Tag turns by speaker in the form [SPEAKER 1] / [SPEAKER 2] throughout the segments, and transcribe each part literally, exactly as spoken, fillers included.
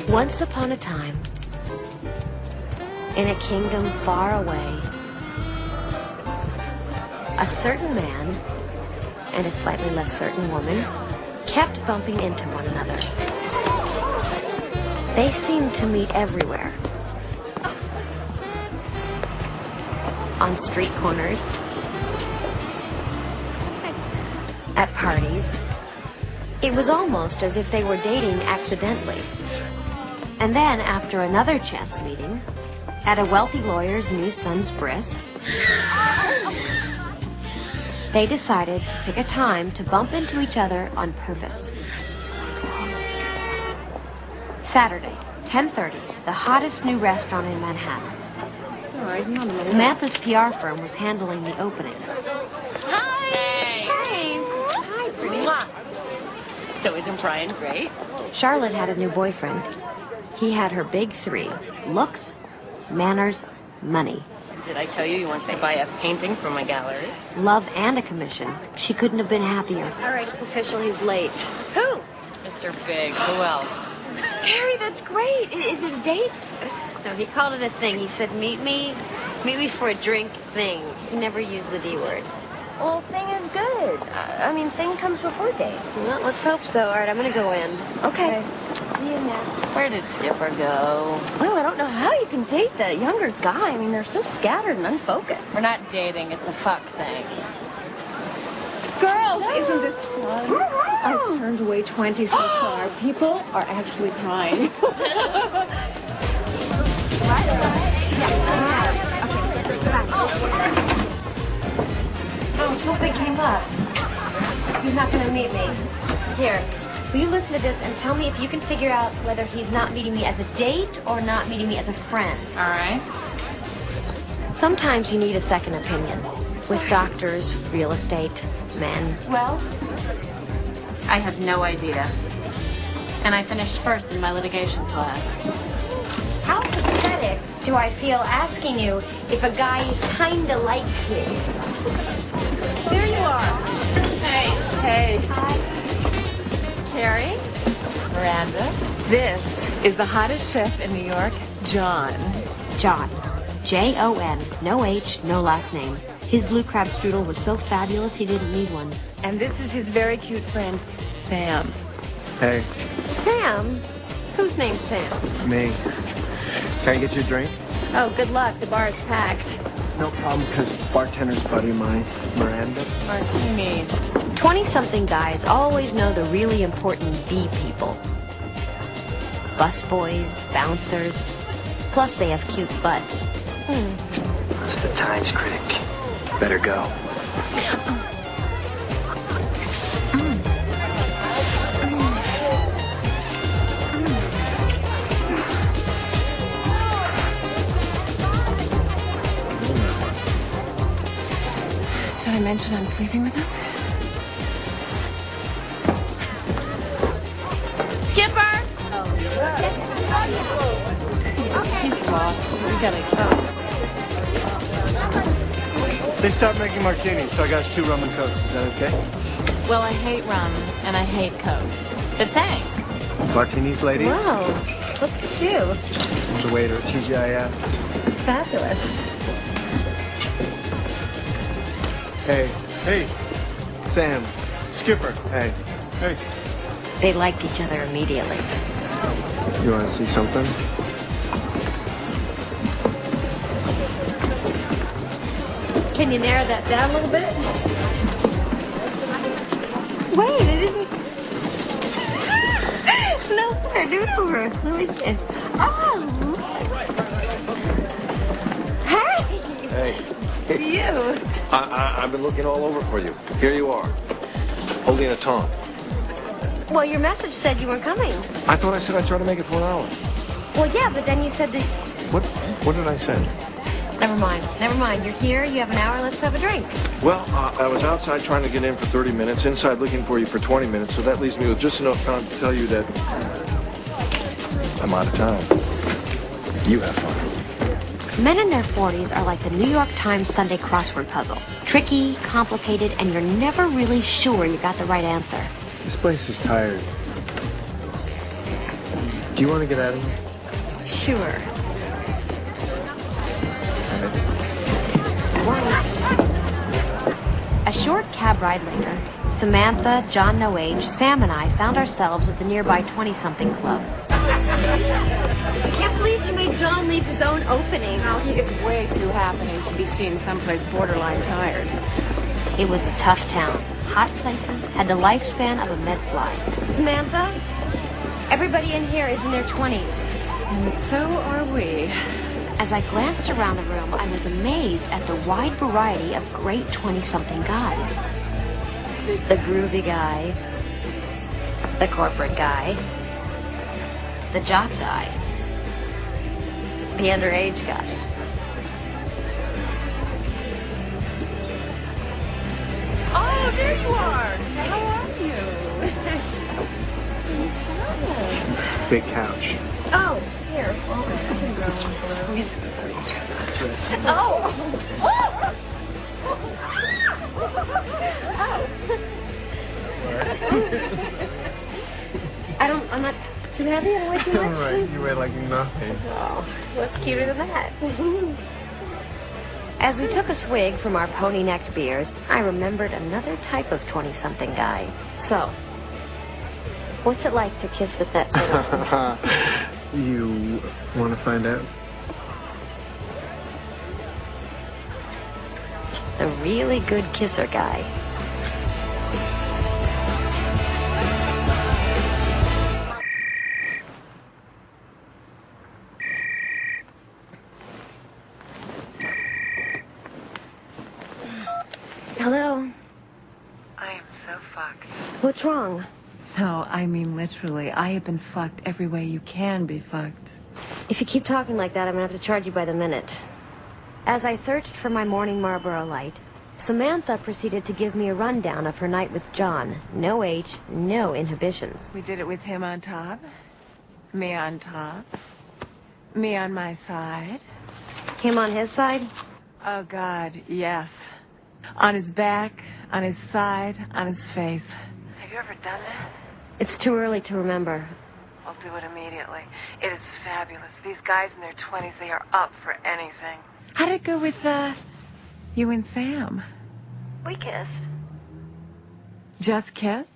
[SPEAKER 1] Once upon a time, in a kingdom far away, a certain man and a slightly less certain woman kept bumping into one another. They seemed to meet everywhere. On street corners, at parties. It was almost as if they were dating accidentally. And then, after another chance meeting, at a wealthy lawyer's new son's bris, they decided to pick a time to bump into each other on purpose. Saturday, ten thirty, the hottest new restaurant in Manhattan.
[SPEAKER 2] Sorry, not a minute.
[SPEAKER 1] Samantha's P R firm was handling the opening.
[SPEAKER 2] Hi!
[SPEAKER 1] Hey! Hi, pretty.
[SPEAKER 2] Mwah. So isn't Brian great?
[SPEAKER 1] Charlotte had a new boyfriend. He had her big three: looks, manners, money.
[SPEAKER 2] Did I tell you he wants to buy a painting from my gallery?
[SPEAKER 1] Love and a commission. She couldn't have been happier.
[SPEAKER 3] All right, it's official. He's late.
[SPEAKER 2] Who? Mister Big. Who else?
[SPEAKER 3] Harry, that's great. Is it a date? No, he called it a thing. He said, meet me, meet me for a drink thing. He never used the D word.
[SPEAKER 2] Well, thing is good. I mean, thing comes before date.
[SPEAKER 3] Well, let's hope so. All right, I'm going to go in.
[SPEAKER 2] Okay.
[SPEAKER 3] See you now.
[SPEAKER 2] Where did Skipper go? Well, I don't know how you can date that younger guy. I mean, they're so scattered and unfocused. We're not dating. It's a fuck thing.
[SPEAKER 4] Girls, isn't this fun? I've turned away twenty so far. People are actually crying.
[SPEAKER 1] Oh, something came up. He's not going to meet me. Here, will you listen to this and tell me if you can figure out whether he's not meeting me as a date or not meeting me as a friend?
[SPEAKER 2] All right.
[SPEAKER 1] Sometimes you need a second opinion. With doctors, real estate, men.
[SPEAKER 2] Well, I have no idea. And I finished first in my litigation class.
[SPEAKER 1] How pathetic do I feel asking you if a guy kinda likes me?
[SPEAKER 2] There you are. Hey. Hey.
[SPEAKER 1] Hi.
[SPEAKER 2] Carrie? Miranda?
[SPEAKER 4] This is the hottest chef in New York, John.
[SPEAKER 1] John. J O N. No H, no last name. His blue crab strudel was so fabulous he didn't need one.
[SPEAKER 4] And this is his very cute friend, Sam.
[SPEAKER 5] Hey.
[SPEAKER 3] Sam? Whose name's Sam?
[SPEAKER 5] Me. Can I get you a drink?
[SPEAKER 3] Oh, good luck. The bar is packed.
[SPEAKER 5] No problem, because bartender's buddy of mine, Miranda.
[SPEAKER 2] Martini.
[SPEAKER 1] Twenty-something guys always know the really important B people. Busboys, bouncers, plus they have cute butts.
[SPEAKER 3] Hmm.
[SPEAKER 5] That's the Times critic. Better go.
[SPEAKER 4] Did I mention I'm sleeping with him?
[SPEAKER 2] Skipper! He's lost. We gotta go.
[SPEAKER 5] They stopped making martinis, so I got us two rum and cokes. Is that okay?
[SPEAKER 2] Well, I hate rum, and I hate Coke. But thanks.
[SPEAKER 5] Martinis, ladies?
[SPEAKER 3] Wow. Look at you.
[SPEAKER 5] The waiter at T G I F.
[SPEAKER 3] Fabulous.
[SPEAKER 5] Hey. Hey. Sam. Skipper. Hey. Hey.
[SPEAKER 1] They liked each other immediately.
[SPEAKER 5] You want to see something?
[SPEAKER 3] Can you narrow that down a little bit? Wait, it isn't. No, sir, do it over. Let me see. Oh. Hey.
[SPEAKER 5] Hey.
[SPEAKER 3] You.
[SPEAKER 6] I, I, I've been looking all over for you. Here you are, holding a taunt.
[SPEAKER 3] Well, your message said you weren't coming.
[SPEAKER 6] I thought I said I'd try to make it for an hour.
[SPEAKER 3] Well, yeah, but then you said that...
[SPEAKER 6] What What did I say?
[SPEAKER 3] Never mind. Never mind. You're here. You have an hour. Let's have a drink.
[SPEAKER 6] Well, uh, I was outside trying to get in for thirty minutes, inside looking for you for twenty minutes, so that leaves me with just enough time to tell you that I'm out of town. You have fun.
[SPEAKER 1] Men in their forties are like the New York Times Sunday crossword puzzle. Tricky, complicated, and you're never really sure you got the right answer.
[SPEAKER 5] This place is tired. Do you want to get out of here?
[SPEAKER 1] Sure. A short cab ride later, Samantha, John No Age, Sam, and I found ourselves at the nearby twenty-something club.
[SPEAKER 3] I can't believe you made John leave his own opening.
[SPEAKER 4] Now, he gets way too happening to be seen someplace borderline tired.
[SPEAKER 1] It was a tough town. Hot places had the lifespan of a medfly.
[SPEAKER 3] Samantha, everybody in here is in their twenties.
[SPEAKER 4] And so are we.
[SPEAKER 1] As I glanced around the room, I was amazed at the wide variety of great twenty-something guys. The groovy guy, the corporate guy, the jock guy, the underage guy.
[SPEAKER 4] Oh, there you are. How are you?
[SPEAKER 5] Big couch.
[SPEAKER 4] Oh, here. Oh, I can go.
[SPEAKER 3] Oh! I don't, I'm not too happy. I don't weigh too much.
[SPEAKER 5] All right, you weigh like nothing.
[SPEAKER 3] Oh, what's cuter than that?
[SPEAKER 1] As we took a swig from our pony-necked beers, I remembered another type of twenty-something guy. So, what's it like to kiss with that little...
[SPEAKER 5] You want to find out?
[SPEAKER 1] The really good kisser guy. Hello.
[SPEAKER 7] I am so fucked.
[SPEAKER 1] What's wrong?
[SPEAKER 7] So, I mean literally, I have been fucked every way you can be fucked.
[SPEAKER 1] If you keep talking like that, I'm going to have to charge you by the minute. As I searched for my morning Marlboro Light, Samantha proceeded to give me a rundown of her night with John. No age, no inhibitions.
[SPEAKER 7] We did it with him on top, me on top, me on my side.
[SPEAKER 1] Him on his side?
[SPEAKER 7] Oh, God, yes. On his back, on his side, on his face. Have you ever done that?
[SPEAKER 1] It's too early to remember.
[SPEAKER 7] I'll do it immediately. It is fabulous. These guys in their twenties, they are up for anything. How did it go with, uh, you and Sam?
[SPEAKER 1] We kissed.
[SPEAKER 7] Just kissed?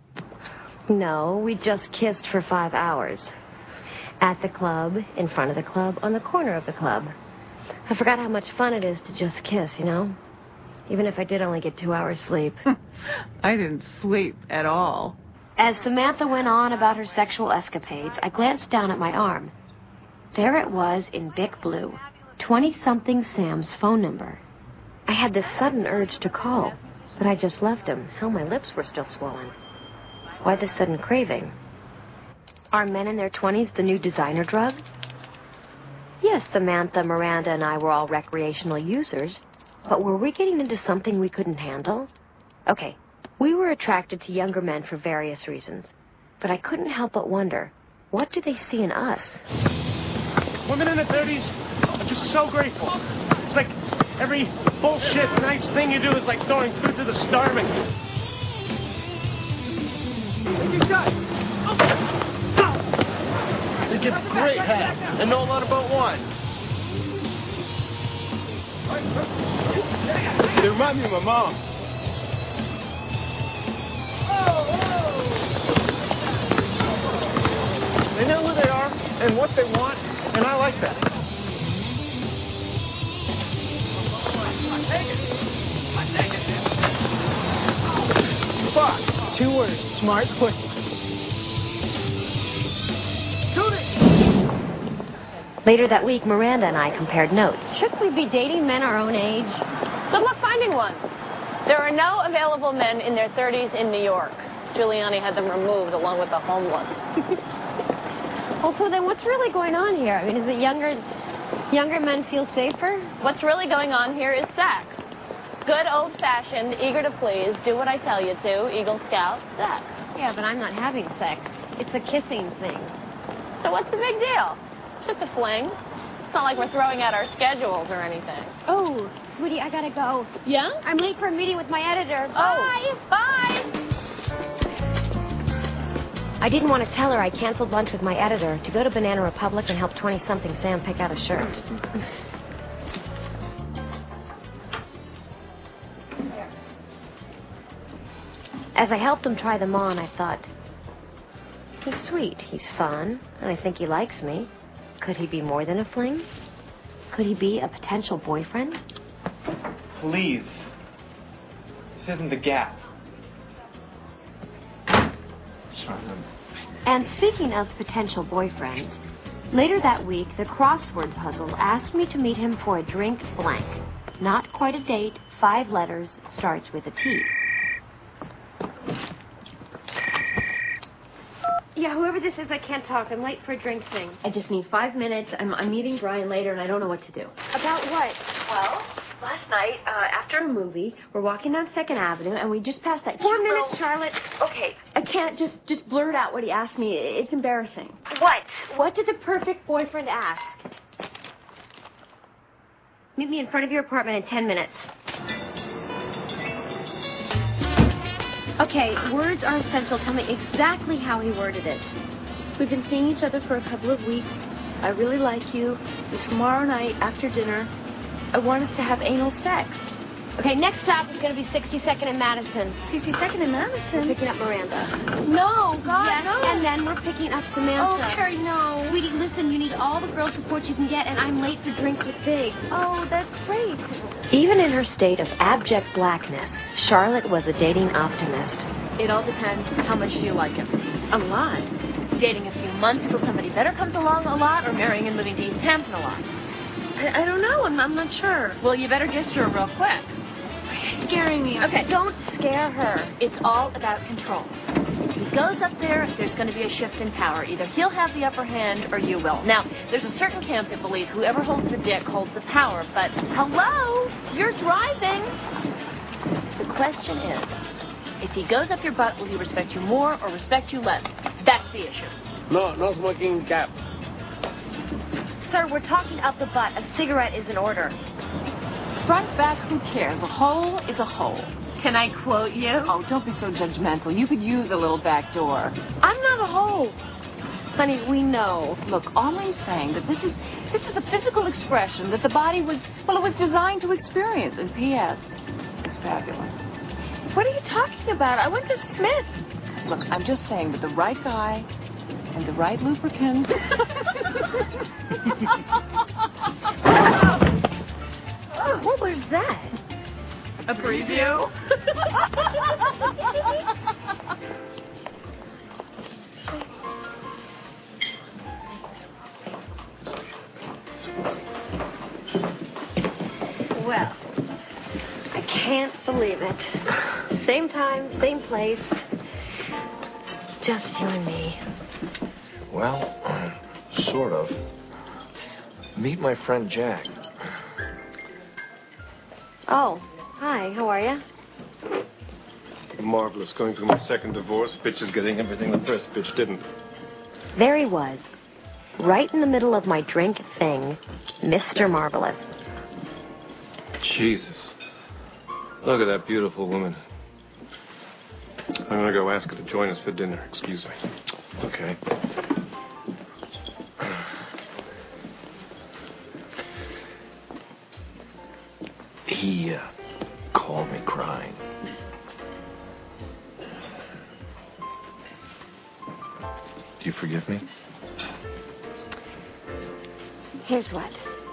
[SPEAKER 1] No, we just kissed for five hours. At the club, in front of the club, on the corner of the club. I forgot how much fun it is to just kiss, you know? Even if I did only get two hours sleep.
[SPEAKER 7] I didn't sleep at all.
[SPEAKER 1] As Samantha went on about her sexual escapades, I glanced down at my arm. There it was in Bic blue, twenty-something Sam's phone number. I had this sudden urge to call, but I just left him. Hell, my lips were still swollen. Why this sudden craving? Are men in their twenties the new designer drug? Yes, Samantha, Miranda, and I were all recreational users, but were we getting into something we couldn't handle? Okay, we were attracted to younger men for various reasons, but I couldn't help but wonder, what do they see in us?
[SPEAKER 8] Women in their thirties are just so grateful. It's like every bullshit nice thing you do is like throwing food to the starving. Take your shot.
[SPEAKER 6] You get great hat and know a lot about wine. They remind me of my mom. They know who they are and what they want, and I like that. Fuck.
[SPEAKER 5] Two words. Smart pussy.
[SPEAKER 1] Later that week, Miranda and I compared notes.
[SPEAKER 3] Shouldn't we be dating men our own age?
[SPEAKER 2] Good luck finding one. There are no available men in their thirties in New York. Giuliani had them removed along with the homeless.
[SPEAKER 3] Well, so then what's really going on here? I mean, is it younger, younger men feel safer?
[SPEAKER 2] What's really going on here is sex. Good old-fashioned, eager to please, do what I tell you to, Eagle Scout sex.
[SPEAKER 3] Yeah, but I'm not having sex. It's a kissing thing.
[SPEAKER 2] So what's the big deal? It's just a fling. It's not like we're throwing out our schedules or anything.
[SPEAKER 3] Oh, sweetie, I gotta go.
[SPEAKER 2] Yeah?
[SPEAKER 3] I'm late for a meeting with my editor.
[SPEAKER 2] Oh, bye. Bye.
[SPEAKER 1] I I didn't want to tell her I canceled lunch with my editor to go to Banana Republic and help twenty-something Sam pick out a shirt. As I helped him try them on, I thought, he's sweet, he's fun, and I think he likes me. Could he be more than a fling? Could he be a potential boyfriend?
[SPEAKER 9] Please. This isn't the Gap.
[SPEAKER 6] Charlotte.
[SPEAKER 1] And speaking of potential boyfriends, later that week, the crossword puzzle asked me to meet him for a drink blank. Not quite a date, five letters, starts with a T.
[SPEAKER 3] Yeah, whoever this is, I can't talk. I'm late for a drink thing.
[SPEAKER 2] I just need five minutes. I'm, I'm meeting Brian later, and I don't know what to do.
[SPEAKER 3] About what?
[SPEAKER 2] Well, last night, uh, after a movie, we're walking down Second Avenue, and we just passed that
[SPEAKER 3] Four
[SPEAKER 2] cute
[SPEAKER 3] minutes,
[SPEAKER 2] girl-
[SPEAKER 3] Charlotte.
[SPEAKER 2] Okay, I can't just, just blurt out what he asked me. It's embarrassing.
[SPEAKER 3] What? What did the perfect boyfriend ask? Meet me in front of your apartment in ten minutes. Okay, words are essential. Tell me exactly how he worded it.
[SPEAKER 2] We've been seeing each other for a couple of weeks. I really like you. And tomorrow night, after dinner, I want us to have anal sex.
[SPEAKER 3] Okay, next stop is going to be sixty-second and Madison.
[SPEAKER 2] sixty-second and Madison?
[SPEAKER 3] We're picking up Miranda.
[SPEAKER 2] No, God,
[SPEAKER 3] yes,
[SPEAKER 2] no.
[SPEAKER 3] and then we're picking up Samantha.
[SPEAKER 2] Oh, Carrie, no.
[SPEAKER 3] Sweetie, listen, you need all the girl support you can get, and I'm late for Drink with Big.
[SPEAKER 2] Oh, that's great.
[SPEAKER 1] Even in her state of abject blackness, Charlotte was a dating optimist.
[SPEAKER 2] It all depends how much do you like him. A lot. Dating a few months till somebody better comes along a lot, or marrying and moving to East Hampton a lot? I, I don't know. I'm, I'm not sure. Well, you better get to her real quick. You're scaring me. Okay, don't scare her. It's all about control. If he goes up there, there's going to be a shift in power. Either he'll have the upper hand or you will. Now, there's a certain camp that believes whoever holds the dick holds the power, but hello, you're driving. The question is, if he goes up your butt, will he respect you more or respect you less? That's the issue.
[SPEAKER 10] No, no smoking cap.
[SPEAKER 3] Sir, we're talking up the butt. A cigarette is in order.
[SPEAKER 7] Front, back, who cares? A hole is a hole.
[SPEAKER 2] Can I quote you?
[SPEAKER 7] Oh, don't be so judgmental. You could use a little back door.
[SPEAKER 2] I'm not a hole.
[SPEAKER 3] Honey, we know.
[SPEAKER 7] Look, all I'm saying that this is this is a physical expression that the body was, well, it was designed to experience. And P S It's fabulous.
[SPEAKER 2] What are you talking about? I went to Smith.
[SPEAKER 7] Look, I'm just saying that the right guy and the right lubricant.
[SPEAKER 1] What was that?
[SPEAKER 2] A preview?
[SPEAKER 3] Well, I can't believe it. Same time, same place. Just you and me.
[SPEAKER 6] Well, um, sort of. Meet my friend Jack.
[SPEAKER 3] Oh, hi, how are you?
[SPEAKER 11] Marvelous. Going through my second divorce. Bitch is getting everything the first bitch didn't.
[SPEAKER 1] There he was, right in the middle of my drink thing, Mister Marvelous.
[SPEAKER 11] Jesus. Look at that beautiful woman. I'm going to go ask her to join us for dinner. Excuse me.
[SPEAKER 6] Okay. He uh, called me crying. Do you forgive me?
[SPEAKER 1] Here's what.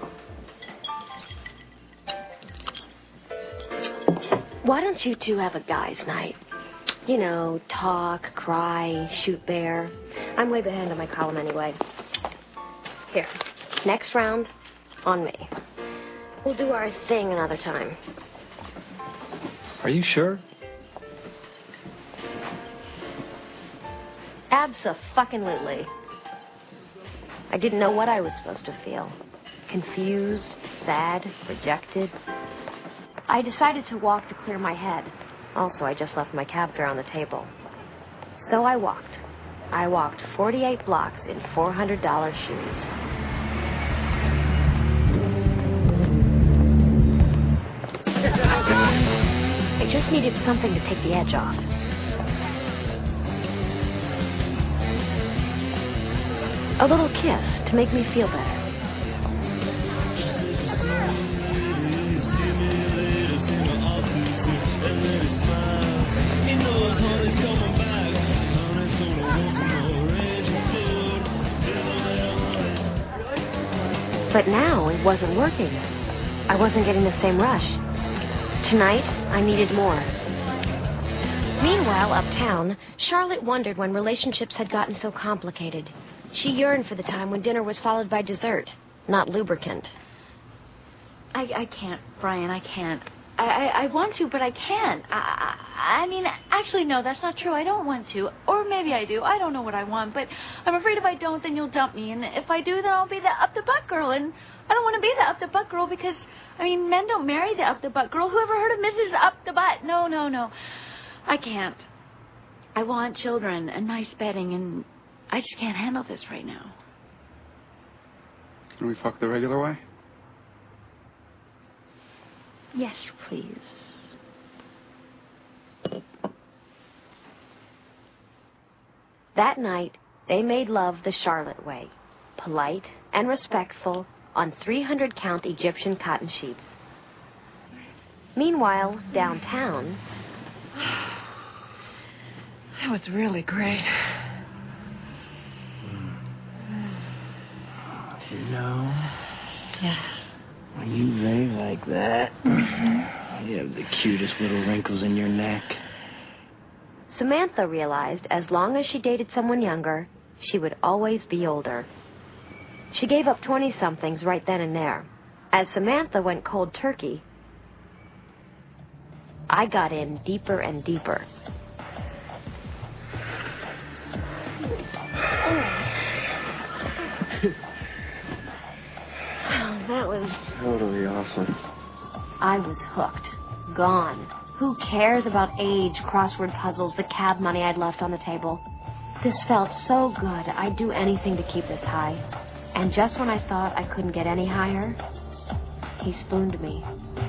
[SPEAKER 1] Why don't you two have a guy's night? You know, talk, cry, shoot bear. I'm way behind on my column anyway. Here, next round, on me. We'll do our thing another time.
[SPEAKER 6] Are you sure?
[SPEAKER 1] Abso-fucking-lutely. I didn't know what I was supposed to feel. Confused, sad, rejected. I decided to walk to clear my head. Also, I just left my cab fare on the table. So I walked. I walked forty-eight blocks in four hundred dollars shoes. I just needed something to take the edge off. A little kiss to make me feel better. But now it wasn't working. I wasn't getting the same rush. Tonight, I needed more. Meanwhile, uptown, Charlotte wondered when relationships had gotten so complicated. She yearned for the time when dinner was followed by dessert, not lubricant.
[SPEAKER 2] I, I can't, Brian, I can't. I, I, I want to, but I can't. I, I, I mean, actually, no, that's not true. I don't want to. Or maybe I do. I don't know what I want, but I'm afraid if I don't, then you'll dump me. And if I do, then I'll be the up-the-butt girl. And I don't want to be the up-the-butt girl because, I mean, men don't marry the up-the-butt girl. Whoever heard of Missus Up-the-Butt? No, no, no. I can't. I want children and nice bedding, and I just can't handle this right now.
[SPEAKER 12] Can we fuck the regular way?
[SPEAKER 2] Yes, please.
[SPEAKER 1] That night, they made love the Charlotte way, polite and respectful on three hundred count Egyptian cotton sheets. Meanwhile, downtown...
[SPEAKER 7] That was really great.
[SPEAKER 13] You know,
[SPEAKER 7] Yeah.
[SPEAKER 13] when you lay like that, you have the cutest little wrinkles in your neck.
[SPEAKER 1] Samantha realized as long as she dated someone younger, she would always be older. She gave up twenty-somethings right then and there. As Samantha went cold turkey, I got in deeper and deeper. That was...
[SPEAKER 6] Totally awesome.
[SPEAKER 1] I was hooked. Gone. Who cares about age, crossword puzzles, the cab money I'd left on the table? This felt so good. I'd do anything to keep this high. And just when I thought I couldn't get any higher, he spooned me.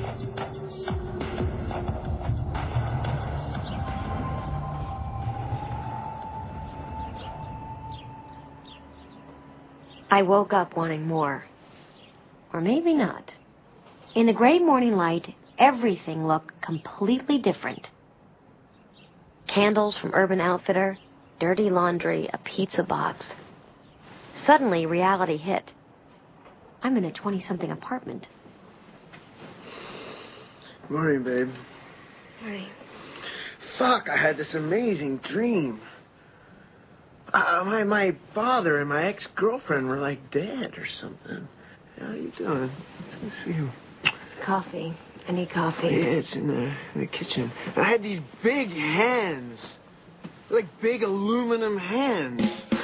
[SPEAKER 1] I woke up wanting more. Or maybe not. In the gray morning light, everything looked completely different. Candles from Urban Outfitter, dirty laundry, a pizza box. Suddenly, reality hit. I'm in a twenty-something apartment.
[SPEAKER 10] Morning, babe.
[SPEAKER 1] Morning.
[SPEAKER 10] Fuck, I had this amazing dream. Uh, my my father and my ex-girlfriend were like dead or something. How you doing? Good to see you.
[SPEAKER 1] Coffee. I need coffee.
[SPEAKER 10] Yeah, it's in the, in the kitchen. I had these big hands. Like big aluminum hands.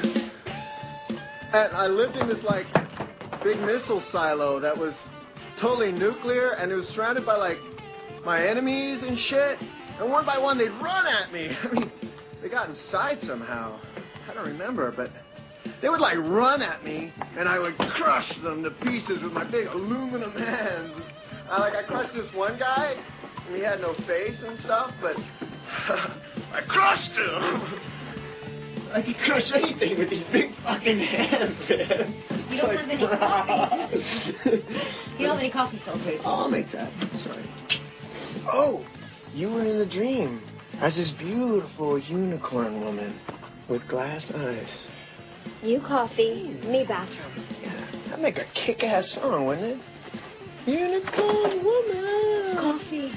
[SPEAKER 10] And I lived in this, like, big missile silo that was totally nuclear, and it was surrounded by, like, my enemies and shit. And one by one, they'd run at me. I mean, they got inside somehow. I don't remember, but they would, like, run at me, and I would crush them to pieces with my big aluminum hands. I, like, I crushed this one guy, and he had no face and stuff, but I crushed him. I could crush anything with these big fucking hands, man.
[SPEAKER 1] You don't have any coffee. You don't have any coffee filters.
[SPEAKER 10] Oh, I'll make that. Sorry. Oh, you were in the dream as this beautiful unicorn woman with glass eyes.
[SPEAKER 1] You coffee, me bathroom.
[SPEAKER 10] Yeah, that'd make a kick-ass song, wouldn't it? Unicorn woman.
[SPEAKER 1] Coffee.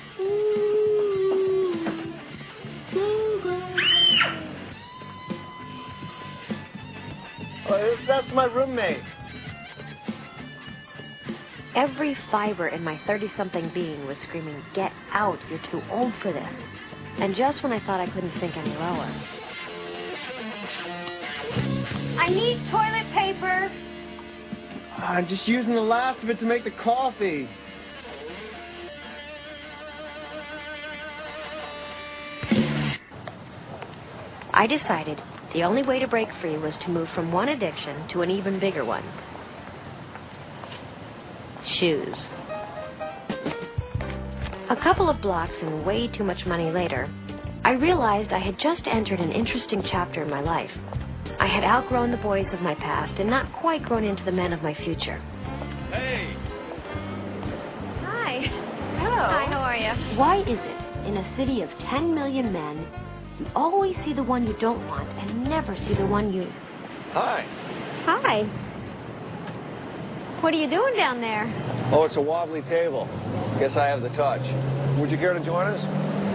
[SPEAKER 10] Oh, that's my roommate.
[SPEAKER 1] Every fiber in my thirty-something being was screaming, "Get out, you're too old for this." And just when I thought I couldn't sink any lower. I need toilet paper.
[SPEAKER 10] I'm just using the last of it to make the coffee.
[SPEAKER 1] I decided the only way to break free was to move from one addiction to an even bigger one. Shoes. A couple of blocks and way too much money later, I realized I had just entered an interesting chapter in my life. I had outgrown the boys of my past and not quite grown into the men of my future.
[SPEAKER 11] Hey!
[SPEAKER 1] Hi.
[SPEAKER 3] Hello. Hi, how are you?
[SPEAKER 1] Why is it, in a city of ten million men, you always see the one you don't want and never see the one you...
[SPEAKER 6] Hi.
[SPEAKER 3] Hi. What are you doing down there?
[SPEAKER 6] Oh, it's a wobbly table. Guess I have the touch. Would you care to join us?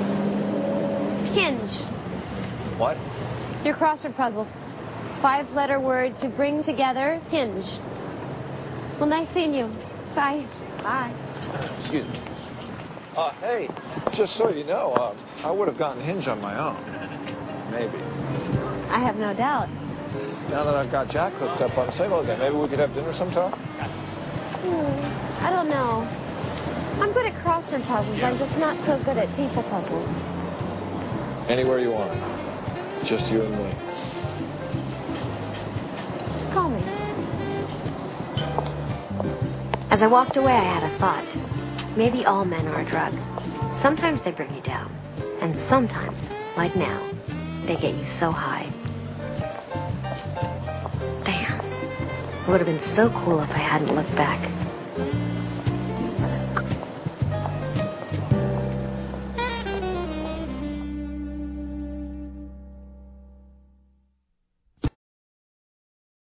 [SPEAKER 3] Hinge.
[SPEAKER 6] What?
[SPEAKER 3] Your crossword puzzle. Five-letter word to bring together, hinge. Well, nice seeing you. Bye. Bye.
[SPEAKER 6] Excuse me. Uh, hey, just so you know, uh, I would have gotten Hinge on my own. Maybe.
[SPEAKER 3] I have no doubt.
[SPEAKER 6] Now that I've got Jack hooked up on single again, maybe we could have dinner sometime?
[SPEAKER 3] Hmm, I don't know. I'm good at crossword puzzles. I'm just not so good at people puzzles.
[SPEAKER 6] Anywhere you want. Just you and me.
[SPEAKER 3] Call me.
[SPEAKER 1] As I walked away, I had a thought. Maybe all men are a drug. Sometimes they bring you down. And sometimes, like now, they get you so high. Damn. It would have been so cool if I hadn't looked back.